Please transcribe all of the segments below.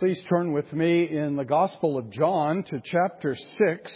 please turn with me in the Gospel of John to chapter 6.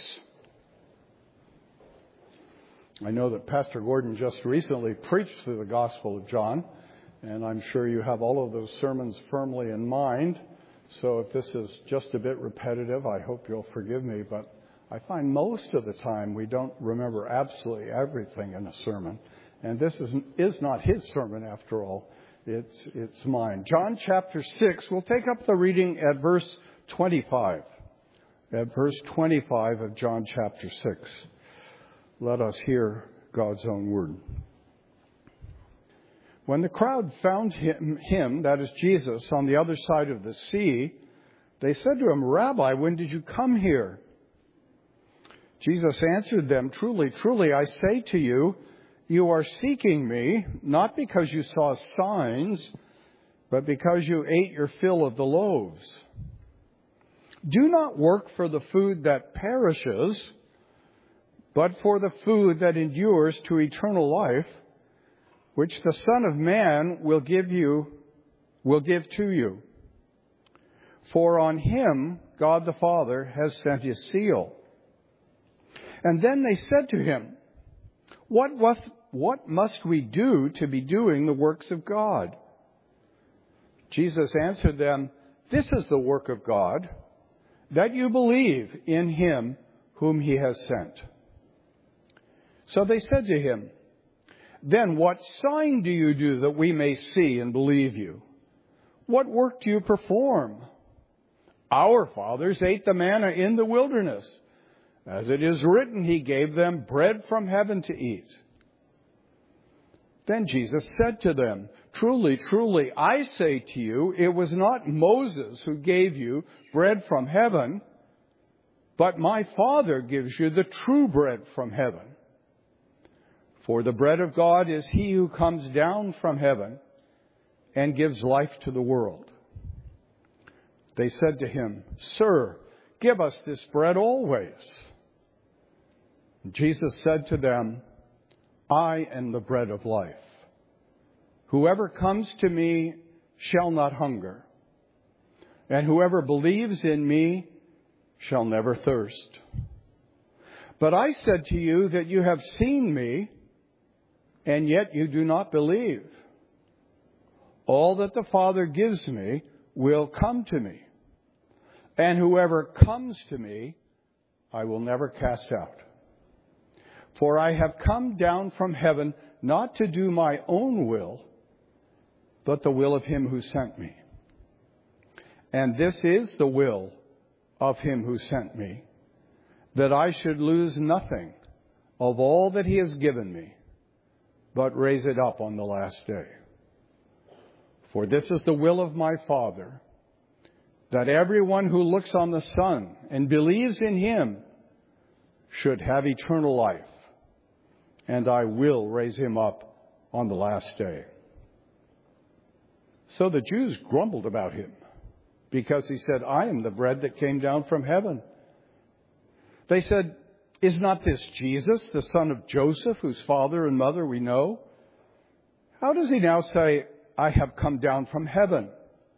I know that Pastor Gordon just recently preached through the Gospel of John, and I'm sure you have all of those sermons firmly in mind. So if this is just a bit repetitive, I hope you'll forgive me, but I find most of the time we don't remember absolutely everything in a sermon. And this is not his sermon after all. It's mine. John chapter 6, we'll take up the reading at verse 25. At verse 25 of John chapter 6. Let us hear God's own word. When the crowd found him, that is Jesus, on the other side of the sea, they said to him, "Rabbi, when did you come here?" Jesus answered them, "Truly, truly, I say to you, you are seeking me, not because you saw signs, but because you ate your fill of the loaves. Do not work for the food that perishes, but for the food that endures to eternal life, which the Son of Man will give to you. For on him God the Father has sent his seal." And then they said to him, What must we do to be doing the works of God?" Jesus answered them, "This is the work of God, that you believe in him whom he has sent." So they said to him, "Then what sign do you do that we may see and believe you? What work do you perform? Our fathers ate the manna in the wilderness. As it is written, he gave them bread from heaven to eat." Then Jesus said to them, "Truly, truly, I say to you, it was not Moses who gave you bread from heaven, but my Father gives you the true bread from heaven. For the bread of God is he who comes down from heaven and gives life to the world." They said to him, "Sir, give us this bread always." Jesus said to them, "I am the bread of life. Whoever comes to me shall not hunger, and whoever believes in me shall never thirst. But I said to you that you have seen me, and yet you do not believe. All that the Father gives me will come to me, and whoever comes to me I will never cast out. For I have come down from heaven not to do my own will, but the will of him who sent me. And this is the will of him who sent me, that I should lose nothing of all that he has given me, but raise it up on the last day. For this is the will of my Father, that everyone who looks on the Son and believes in him should have eternal life, and I will raise him up on the last day." So the Jews grumbled about him, because he said, "I am the bread that came down from heaven." They said, "Is not this Jesus, the son of Joseph, whose father and mother we know? How does he now say, 'I have come down from heaven'?"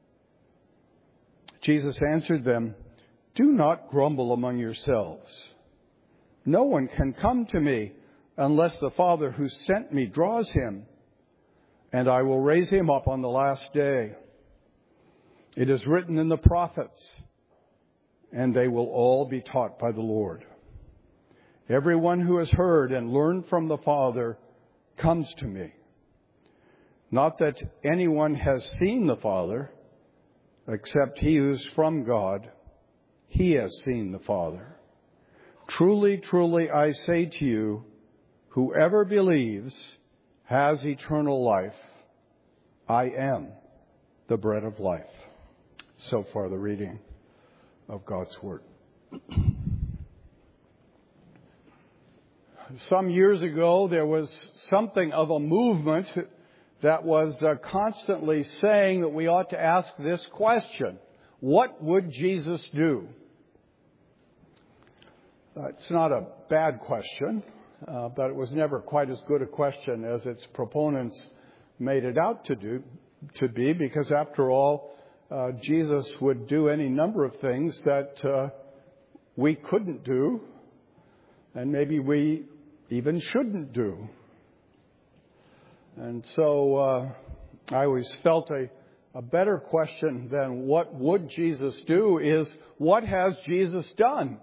Jesus answered them, "Do not grumble among yourselves. No one can come to me unless the Father who sent me draws him, and I will raise him up on the last day. It is written in the prophets, and they will all be taught by the Lord. Everyone who has heard and learned from the Father comes to me. Not that anyone has seen the Father, except he who is from God. He has seen the Father. Truly, truly, I say to you, whoever believes has eternal life. I am the bread of life." So far, the reading of God's Word. Some years ago, there was something of a movement that was constantly saying that we ought to ask this question: what would Jesus do? It's not a bad question, but it was never quite as good a question as its proponents made it out to be, because after all, Jesus would do any number of things that we couldn't do, and maybe we even shouldn't do. And so I always felt a better question than what would Jesus do is, what has Jesus done?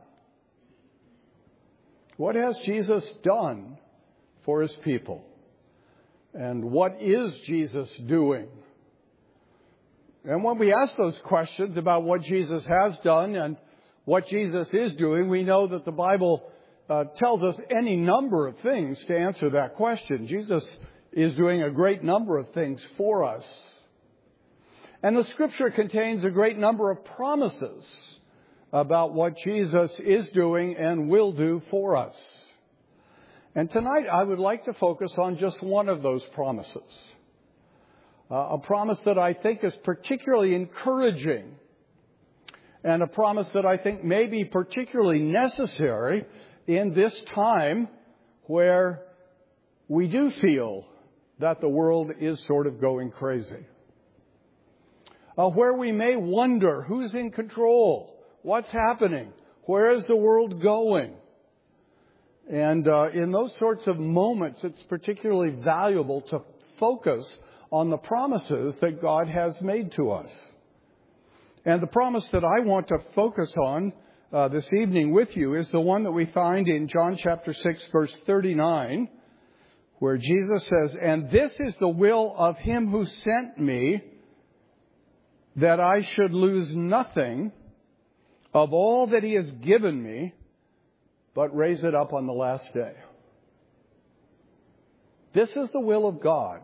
What has Jesus done for his people? And what is Jesus doing? And when we ask those questions about what Jesus has done and what Jesus is doing, we know that the Bible tells us any number of things to answer that question. Jesus is doing a great number of things for us. And the Scripture contains a great number of promises about what Jesus is doing and will do for us. And tonight I would like to focus on just one of those promises. A promise that I think is particularly encouraging, and a promise that I think may be particularly necessary in this time where we do feel that the world is sort of going crazy. Where we may wonder who's in control, what's happening, where is the world going? And in those sorts of moments, it's particularly valuable to focus on the promises that God has made to us. And the promise that I want to focus on this evening with you is the one that we find in John chapter 6, verse 39, where Jesus says, "And this is the will of him who sent me, that I should lose nothing of all that he has given me, but raise it up on the last day." This is the will of God,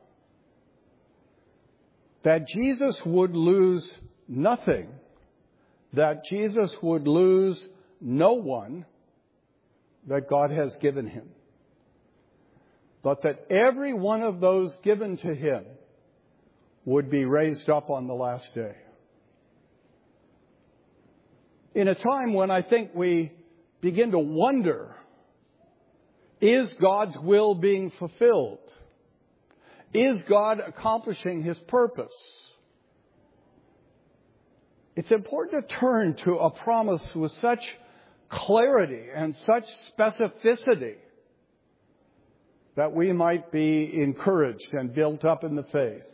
that Jesus would lose nothing, that Jesus would lose no one that God has given him, but that every one of those given to him would be raised up on the last day. In a time when I think we begin to wonder, is God's will being fulfilled? Is God accomplishing his purpose? It's important to turn to a promise with such clarity and such specificity that we might be encouraged and built up in the faith.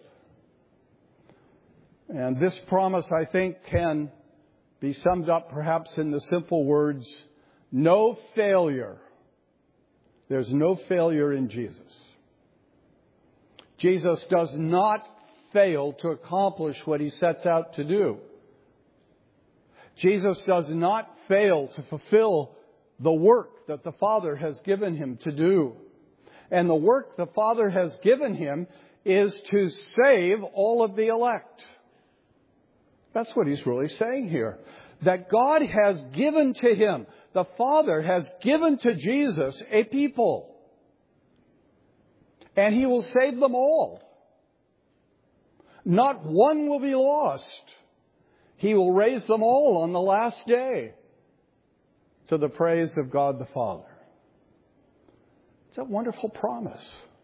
And this promise, I think, can be summed up perhaps in the simple words, no failure. There's no failure in Jesus. Jesus does not fail to accomplish what he sets out to do. Jesus does not fail to fulfill the work that the Father has given him to do. And the work the Father has given him is to save all of the elect. That's what he's really saying here. That God has given to him, the Father has given to Jesus a people. And he will save them all. Not one will be lost. He will raise them all on the last day to the praise of God the Father. It's a wonderful promise.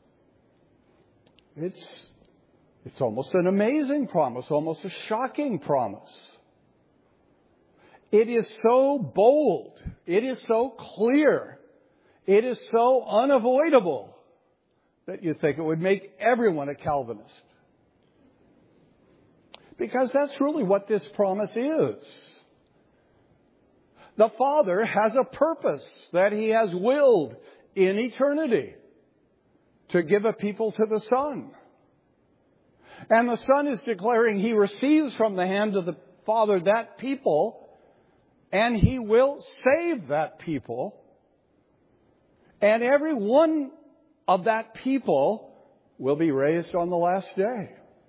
It's almost an amazing promise, almost a shocking promise. It is so bold. It is so clear. It is so unavoidable that you think it would make everyone a Calvinist. Because that's really what this promise is. The Father has a purpose that he has willed in eternity to give a people to the Son. And the Son is declaring he receives from the hand of the Father that people, and he will save that people. And every one of that people will be raised on the last day.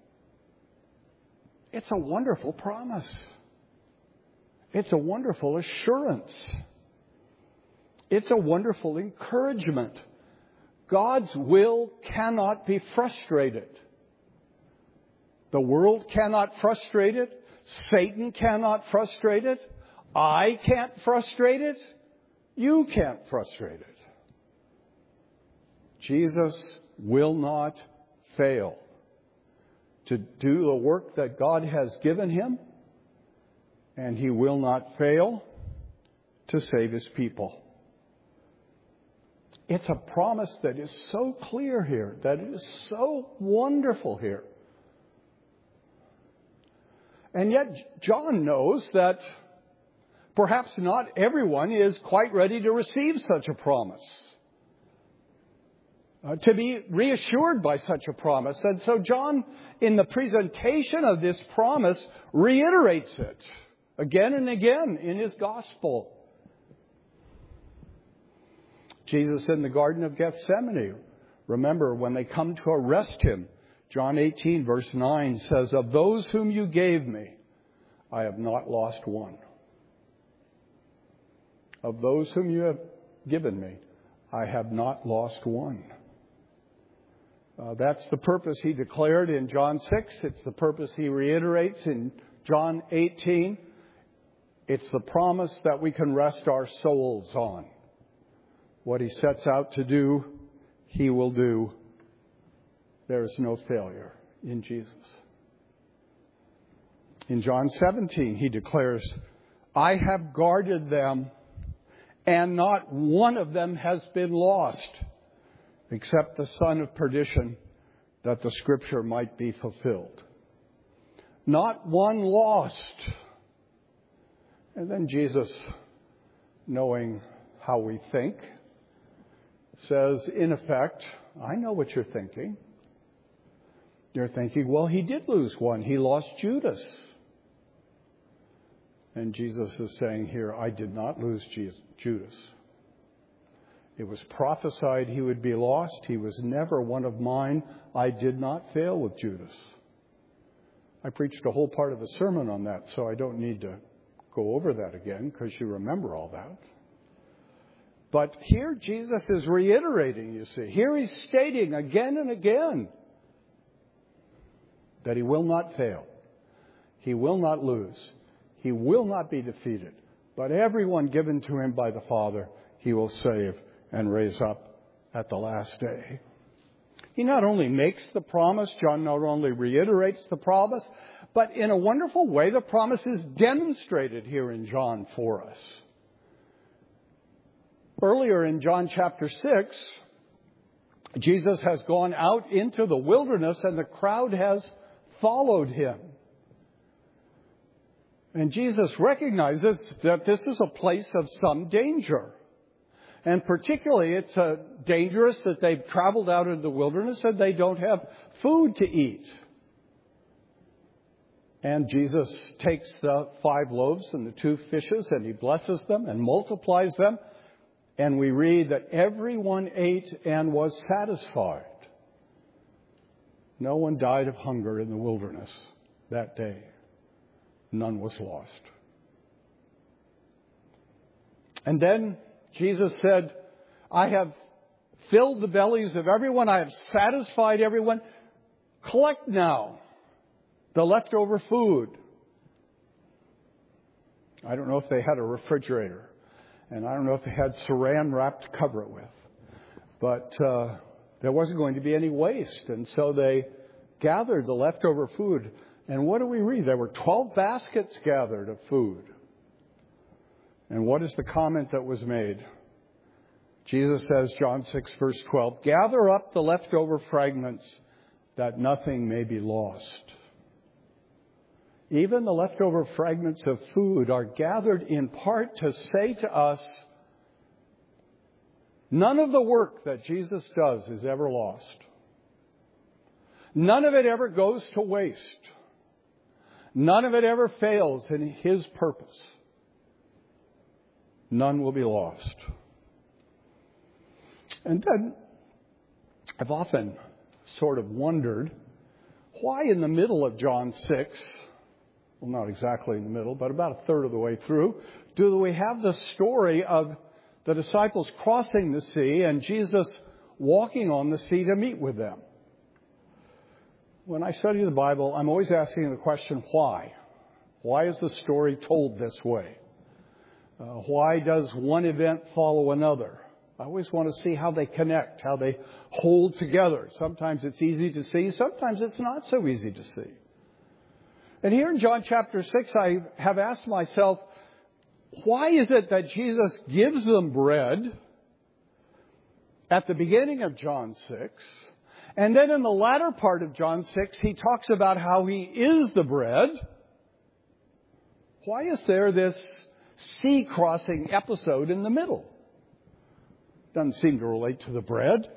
It's a wonderful promise. It's a wonderful assurance. It's a wonderful encouragement. God's will cannot be frustrated. The world cannot frustrate it. Satan cannot frustrate it. I can't frustrate it. You can't frustrate it. Jesus will not fail. to do the work that God has given him, and he will not fail to save his people. It's a promise that is so clear here, that is so wonderful here. And yet John knows that perhaps not everyone is quite ready to receive such a promise, to be reassured by such a promise. And so John, in the presentation of this promise, reiterates it again and again in his gospel. Jesus in the Garden of Gethsemane, remember when they come to arrest him, John 18 verse 9 says, "Of those whom you gave me, I have not lost one." Of those whom you have given me, I have not lost one. That's the purpose he declared in John 6. It's the purpose he reiterates in John 18. It's the promise that we can rest our souls on. What he sets out to do, he will do. There is no failure in Jesus. In John 17, he declares, "I have guarded them, and not one of them has been lost, except the son of perdition, that the scripture might be fulfilled." Not one lost. And then Jesus, knowing how we think, says, in effect, I know what you're thinking. You're thinking, well, he did lose one. He lost Judas. And Jesus is saying here, I did not lose Judas. It was prophesied he would be lost. He was never one of mine. I did not fail with Judas. I preached a whole part of the sermon on that, so I don't need to go over that again because you remember all that. But here Jesus is reiterating, you see. Here he's stating again and again that he will not fail. He will not lose. He will not be defeated. But everyone given to him by the Father, he will save and raise up at the last day. He not only makes the promise, John not only reiterates the promise, but in a wonderful way, the promise is demonstrated here in John for us. Earlier in John chapter 6, Jesus has gone out into the wilderness and the crowd has followed him. And Jesus recognizes that this is a place of some danger. And particularly it's dangerous that they've traveled out into the wilderness and they don't have food to eat. And Jesus takes the 5 loaves and the 2 fishes and he blesses them and multiplies them. And we read that everyone ate and was satisfied. No one died of hunger in the wilderness that day. None was lost. And then Jesus said, I have filled the bellies of everyone. I have satisfied everyone. Collect now the leftover food. I don't know if they had a refrigerator. And I don't know if they had saran wrap to cover it with. But there wasn't going to be any waste. And so they gathered the leftover food. And what do we read? There were 12 baskets gathered of food. And what is the comment that was made? Jesus says, John 6, verse 12, "Gather up the leftover fragments that nothing may be lost." Even the leftover fragments of food are gathered in part to say to us, none of the work that Jesus does is ever lost. None of it ever goes to waste. None of it ever fails in his purpose. None will be lost. And then I've often sort of wondered why in the middle of John 6, well, not exactly in the middle, but about a third of the way through, do we have the story of the disciples crossing the sea and Jesus walking on the sea to meet with them? When I study the Bible, I'm always asking the question, why? Why is the story told this way? Why does one event follow another? I always want to see how they connect, how they hold together. Sometimes it's easy to see. Sometimes it's not so easy to see. And here in John chapter 6, I have asked myself, why is it that Jesus gives them bread at the beginning of John 6, and then in the latter part of John 6, he talks about how he is the bread? Why is there this sea crossing episode in the middle? Doesn't seem to relate to the bread.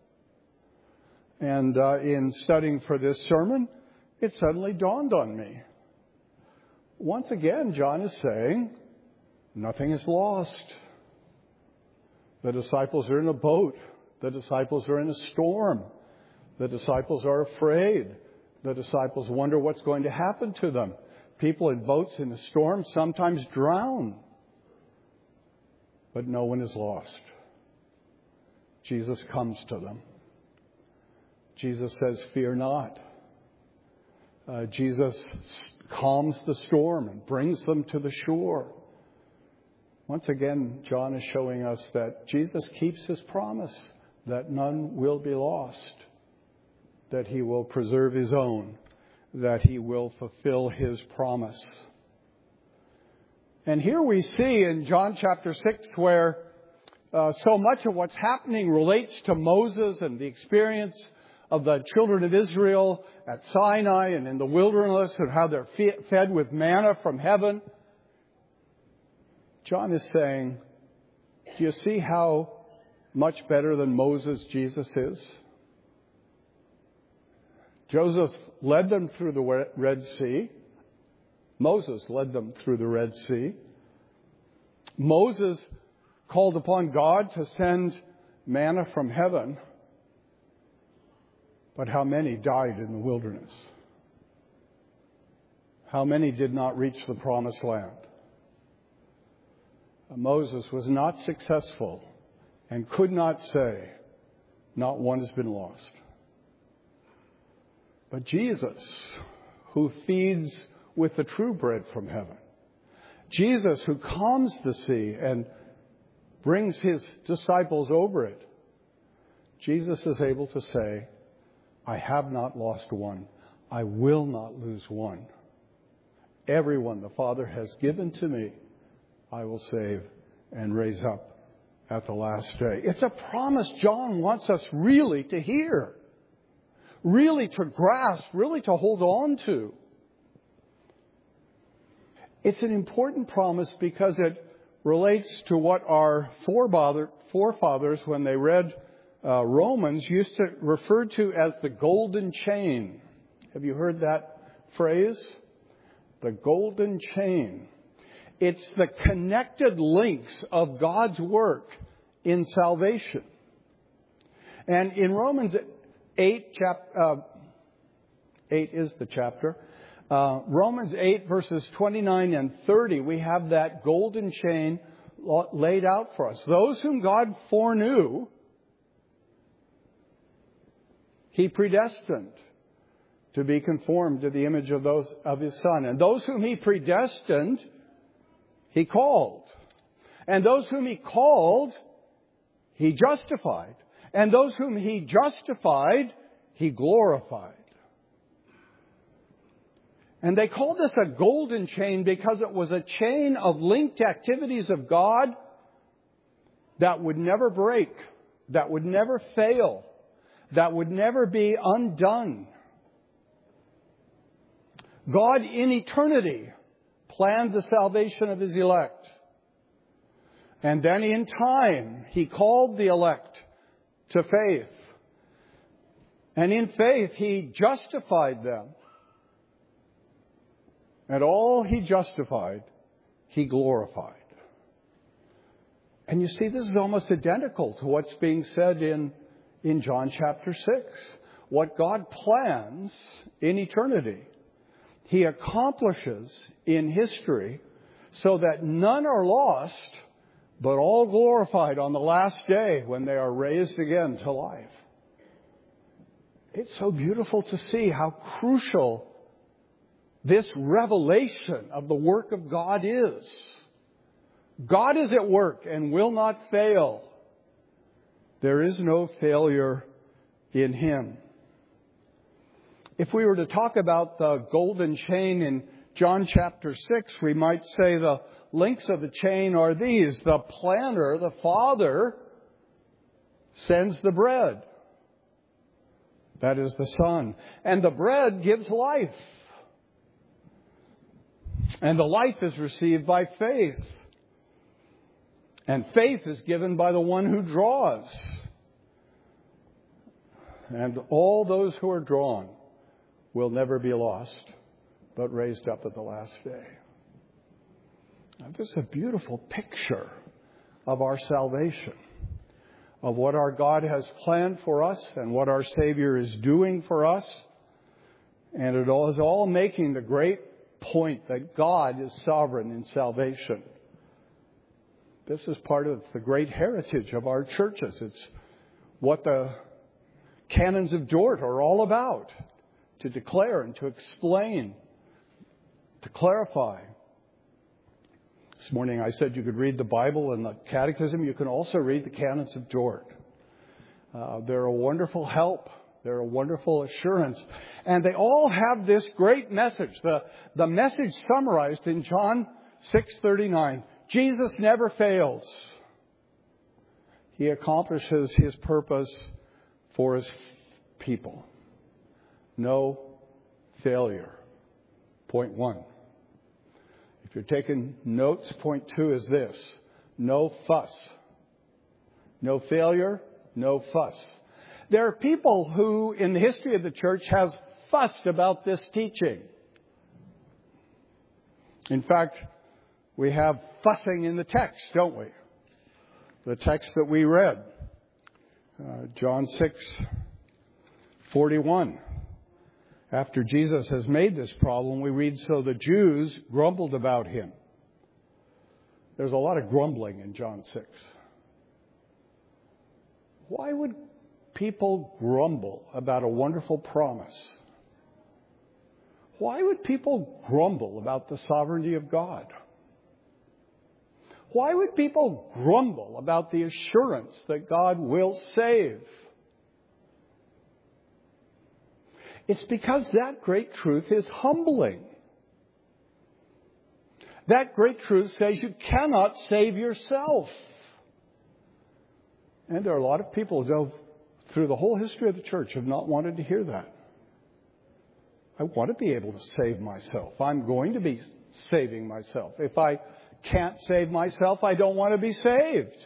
And in studying for this sermon, it suddenly dawned on me. Once again, John is saying, nothing is lost. The disciples are in a boat. The disciples are in a storm. The disciples are afraid. The disciples wonder what's going to happen to them. People in boats in a storm sometimes drown. But no one is lost. Jesus comes to them. Jesus says, fear not. Jesus calms the storm and brings them to the shore. Once again, John is showing us that Jesus keeps his promise that none will be lost, that he will preserve his own, that he will fulfill his promise. And here we see in John chapter 6 where so much of what's happening relates to Moses and the experience of the children of Israel at Sinai and in the wilderness and how they're fed with manna from heaven. John is saying, do you see how much better than Moses Jesus is? Joseph led them through the Red Sea. Moses led them through the Red Sea. Moses called upon God to send manna from heaven. But how many died in the wilderness? How many did not reach the promised land? Moses was not successful and could not say, not one has been lost. But Jesus, who feeds with the true bread from heaven, Jesus who calms the sea and brings his disciples over it, Jesus is able to say, I have not lost one. I will not lose one. Everyone the Father has given to me, I will save and raise up at the last day. It's a promise John wants us really to hear, really to grasp, really to hold on to. It's an important promise because it relates to what our forefathers, when they read Romans, used to refer to as the golden chain. Have you heard that phrase? The golden chain. It's the connected links of God's work in salvation. And in Romans 8, 8 is the chapter. Romans 8 verses 29 and 30, we have that golden chain laid out for us. Those whom God foreknew, He predestined to be conformed to the image of His Son. And those whom He predestined, He called. And those whom He called, He justified. And those whom He justified, He glorified. And they called this a golden chain because it was a chain of linked activities of God that would never break, that would never fail, that would never be undone. God in eternity planned the salvation of His elect. And then in time, He called the elect to faith. And in faith, He justified them. And all He justified, He glorified. And you see, this is almost identical to what's being said in John chapter 6. What God plans in eternity, He accomplishes in history so that none are lost, but all glorified on the last day when they are raised again to life. It's so beautiful to see how crucial this revelation of the work of God is. God is at work and will not fail. There is no failure in Him. If we were to talk about the golden chain in John chapter 6, we might say the links of the chain are these. The planner, the Father, sends the bread. That is the Son. And the bread gives life. And the life is received by faith. And faith is given by the one who draws. And all those who are drawn will never be lost, but raised up at the last day. Now, this is a beautiful picture of our salvation, of what our God has planned for us and what our Savior is doing for us. And it all is all making the great point that God is sovereign in salvation. This is part of the great heritage of our churches. It's what the canons of Dort are all about, to declare and to explain, to clarify. This morning I said you could read the Bible and the Catechism. You can also read the canons of Dort. They're a wonderful help. They're a wonderful assurance. And they all have this great message. The message summarized in John 6:39. Jesus never fails. He accomplishes His purpose for His people. No failure. Point 1. If you're taking notes, point 2 is this. No fuss. No failure, no fuss. There are people who, in the history of the church, have fussed about this teaching. In fact, we have fussing in the text, don't we? The text that we read. John 6:41. After Jesus has made this problem, we read, so the Jews grumbled about Him. There's a lot of grumbling in John 6. Why would people grumble about a wonderful promise? Why would people grumble about the sovereignty of God? Why would people grumble about the assurance that God will save? It's because that great truth is humbling. That great truth says you cannot save yourself. And there are a lot of people who, through the whole history of the church, have not wanted to hear that. I want to be able to save myself. I'm going to be saving myself. If I can't save myself, I don't want to be saved.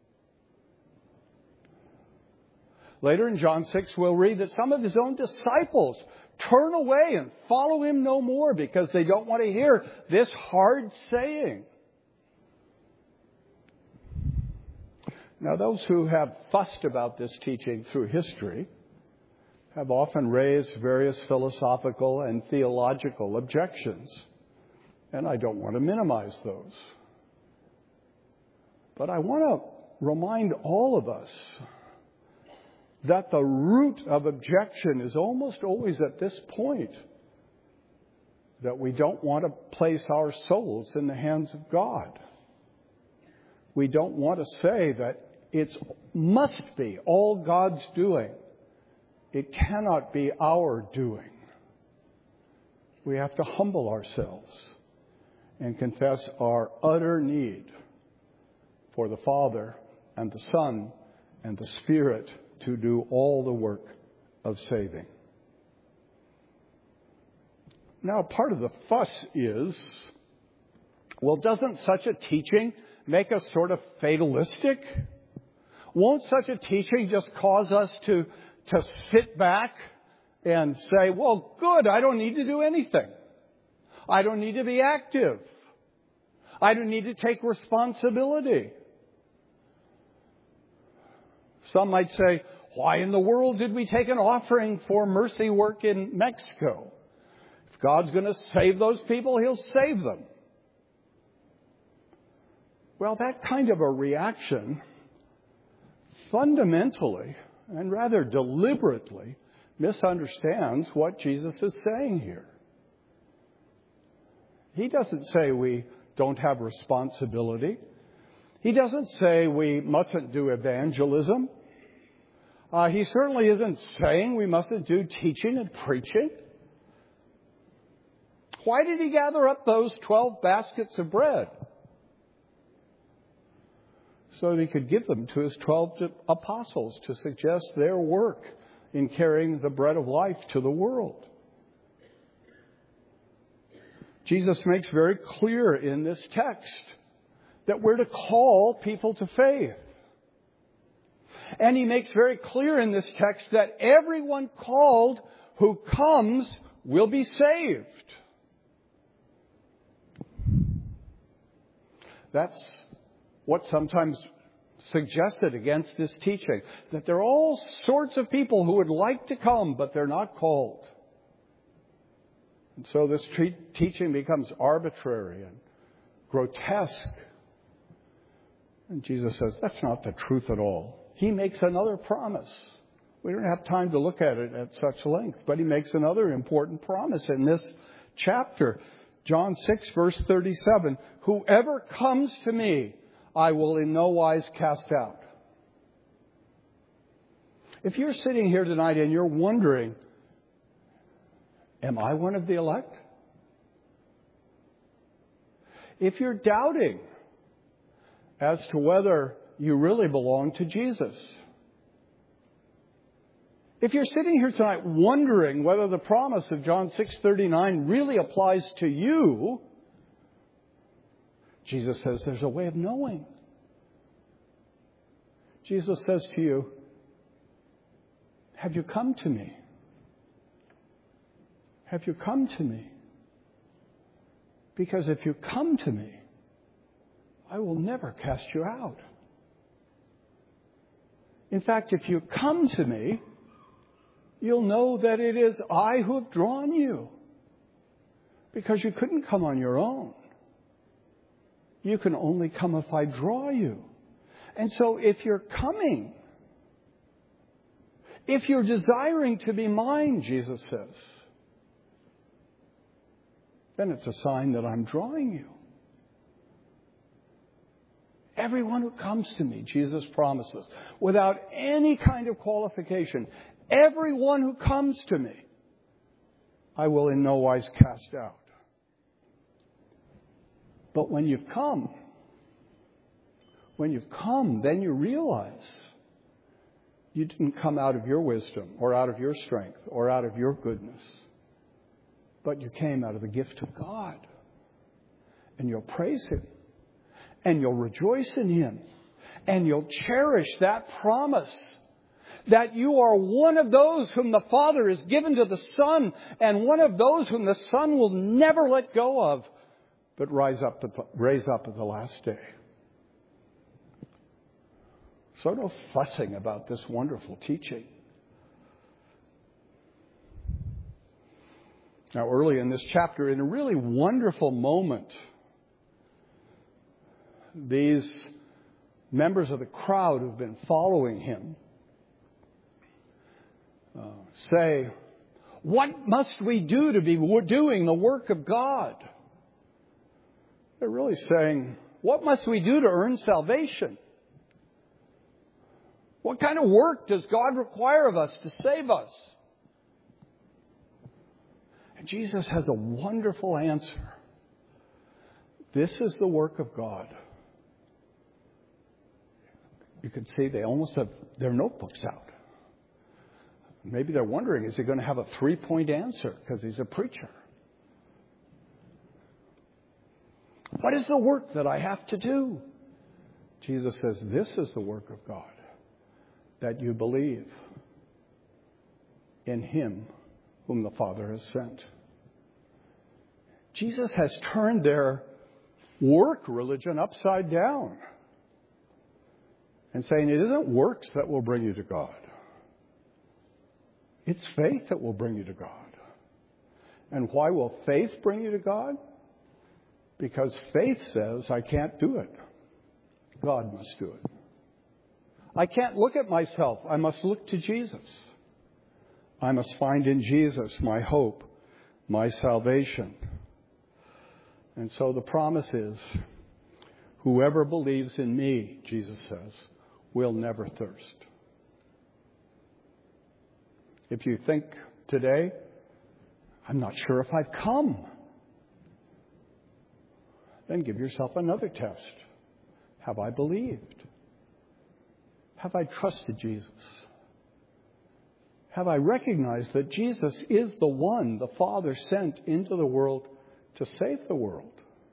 Later in John 6, we'll read that some of His own disciples turn away and follow Him no more because they don't want to hear this hard saying. Now, those who have fussed about this teaching through history have often raised various philosophical and theological objections. And I don't want to minimize those. But I want to remind all of us that the root of objection is almost always at this point, that we don't want to place our souls in the hands of God. We don't want to say that it must be all God's doing. It cannot be our doing. We have to humble ourselves and confess our utter need for the Father and the Son and the Spirit to do all the work of saving. Now, part of the fuss is, well, doesn't such a teaching make us sort of fatalistic? Won't such a teaching just cause us to sit back and say, well, good, I don't need to do anything. I don't need to be active. I don't need to take responsibility. Some might say, why in the world did we take an offering for mercy work in Mexico? If God's going to save those people, He'll save them. Well, that kind of a reaction fundamentally and rather deliberately misunderstands what Jesus is saying here. He doesn't say we don't have responsibility. He doesn't say we mustn't do evangelism. He certainly isn't saying we mustn't do teaching and preaching. Why did he gather up those 12 baskets of bread? So that he could give them to his 12 apostles to suggest their work in carrying the bread of life to the world. Jesus makes very clear in this text that we're to call people to faith. And he makes very clear in this text that everyone called who comes will be saved. That's what's sometimes suggested against this teaching, that there are all sorts of people who would like to come, but they're not called. And so this teaching becomes arbitrary and grotesque. And Jesus says, that's not the truth at all. He makes another promise. We don't have time to look at it at such length, but he makes another important promise in this chapter. John 6, verse 37, whoever comes to me, I will in no wise cast out. If you're sitting here tonight and you're wondering, am I one of the elect? If you're doubting as to whether you really belong to Jesus, if you're sitting here tonight wondering whether the promise of John 6:39 really applies to you, Jesus says there's a way of knowing. Jesus says to you, have you come to me? Have you come to me? Because if you come to me, I will never cast you out. In fact, if you come to me, you'll know that it is I who have drawn you. Because you couldn't come on your own. You can only come if I draw you. And so if you're coming, if you're desiring to be mine, Jesus says, then it's a sign that I'm drawing you. Everyone who comes to me, Jesus promises, without any kind of qualification, everyone who comes to me, I will in no wise cast out. But when you've come, then you realize you didn't come out of your wisdom or out of your strength or out of your goodness, but you came out of the gift of God. And you'll praise Him. And you'll rejoice in Him. And you'll cherish that promise that you are one of those whom the Father has given to the Son, and one of those whom the Son will never let go of, but raise up at the last day. So no fussing about this wonderful teaching. Now, early in this chapter, in a really wonderful moment, these members of the crowd who've been following him say, what must we do to be doing the work of God? They're really saying, what must we do to earn salvation? What kind of work does God require of us to save us? And Jesus has a wonderful answer. This is the work of God. You can see they almost have their notebooks out. Maybe they're wondering, is he going to have a 3-point answer because he's a preacher? What is the work that I have to do? Jesus says, this is the work of God, that you believe in Him whom the Father has sent. Jesus has turned their work religion upside down and saying it isn't works that will bring you to God. It's faith that will bring you to God. And why will faith bring you to God? Because faith says, I can't do it. God must do it. I can't look at myself. I must look to Jesus. I must find in Jesus my hope, my salvation. And so the promise is, whoever believes in me, Jesus says, will never thirst. If you think today, I'm not sure if I've come, then give yourself another test. Have I believed? Have I trusted Jesus? Have I recognized that Jesus is the one the Father sent into the world to save the world?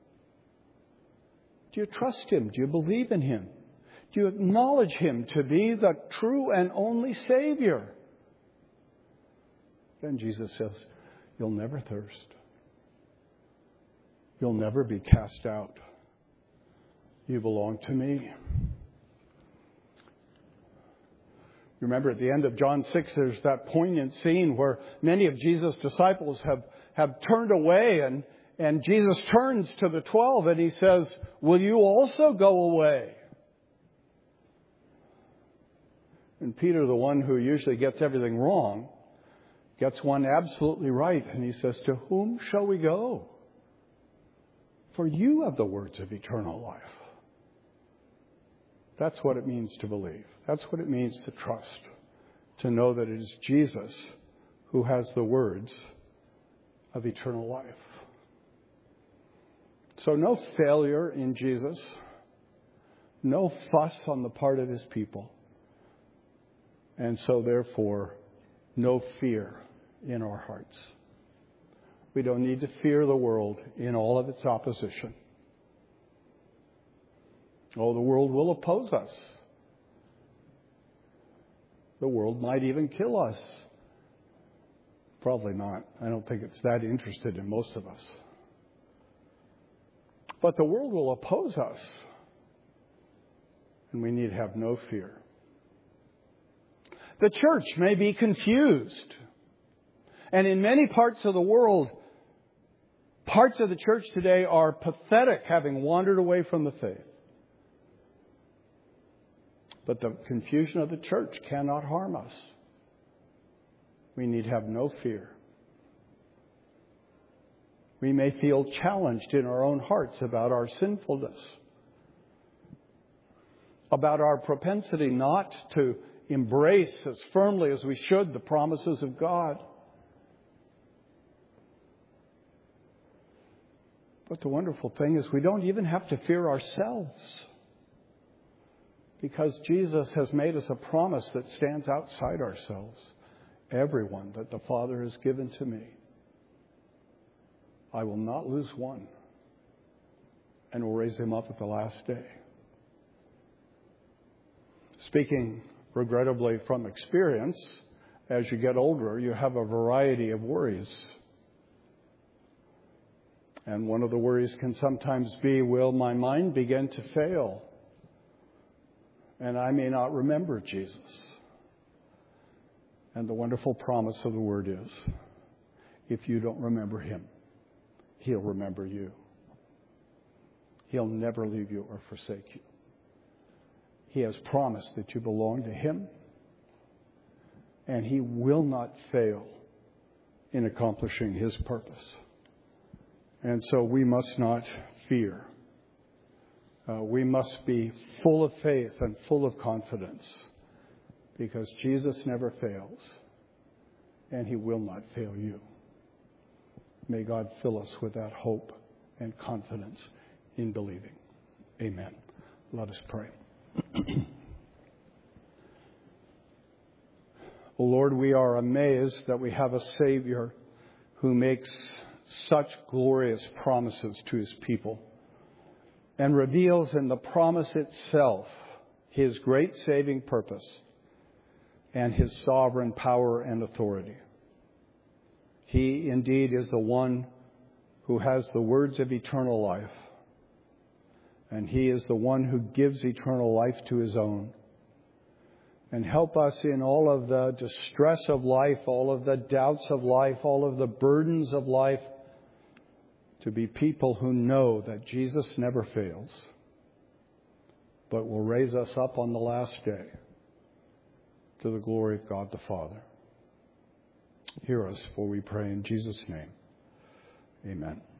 Do you trust Him? Do you believe in Him? Do you acknowledge Him to be the true and only Savior? Then Jesus says, you'll never thirst. You'll never be cast out. You belong to me. Remember at the end of John 6, there's that poignant scene where many of Jesus' disciples have turned away, and Jesus turns to the 12 and He says, will you also go away? And Peter, the one who usually gets everything wrong, gets one absolutely right. And he says, to whom shall we go? For you have the words of eternal life. That's what it means to believe. That's what it means to trust. To know that it is Jesus who has the words of eternal life. So no failure in Jesus. No fuss on the part of His people. And so therefore, no fear in our hearts. We don't need to fear the world in all of its opposition. Oh, the world will oppose us. The world might even kill us. Probably not. I don't think it's that interested in most of us. But the world will oppose us. And we need have no fear. The church may be confused. And in many parts of the world, parts of the church today are pathetic, having wandered away from the faith. But the confusion of the church cannot harm us. We need have no fear. We may feel challenged in our own hearts about our sinfulness, about our propensity not to embrace as firmly as we should the promises of God. But the wonderful thing is we don't even have to fear ourselves, because Jesus has made us a promise that stands outside ourselves. Everyone that the Father has given to me, I will not lose one, and will raise him up at the last day. Speaking regrettably from experience, as you get older, you have a variety of worries. And one of the worries can sometimes be, will my mind begin to fail? And I may not remember Jesus. And the wonderful promise of the Word is, if you don't remember Him, He'll remember you. He'll never leave you or forsake you. He has promised that you belong to Him, and He will not fail in accomplishing His purpose. And so we must not fear. We must be full of faith and full of confidence, because Jesus never fails, and He will not fail you. May God fill us with that hope and confidence in believing. Amen. Let us pray. O Lord, we are amazed that we have a Savior who makes such glorious promises to His people and reveals in the promise itself His great saving purpose and His sovereign power and authority. He indeed is the one who has the words of eternal life, and He is the one who gives eternal life to His own. And help us in all of the distress of life, all of the doubts of life, all of the burdens of life, to be people who know that Jesus never fails, but will raise us up on the last day to the glory of God the Father. Hear us, for we pray in Jesus' name. Amen.